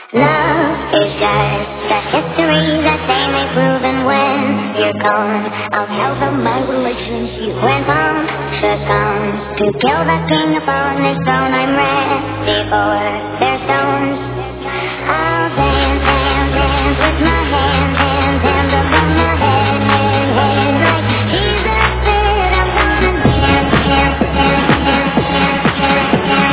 Love is just a history that they may prove, and when you're gone, I'll tell them my relationship went on. Succumb to kill the king upon his throne. I'm ready for their stones. I'll dance, dance, dance with my hands, hands, hands above my head, head, head. Like Jesus said, I'm gonna dance, dance, dance, dance, dance, dance, dance, dance.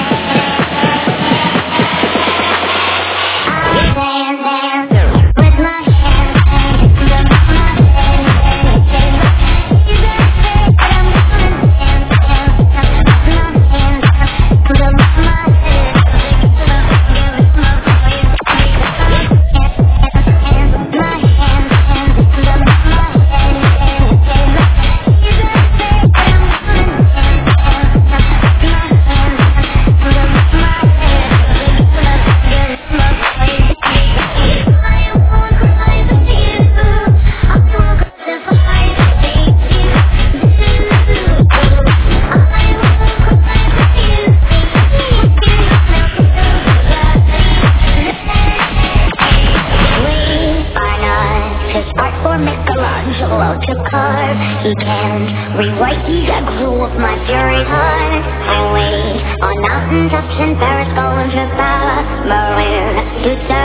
To carve, he can't rewrite the aggro of my fury heart. I wait on mountaintops in Paris, going to Paris, Marin, to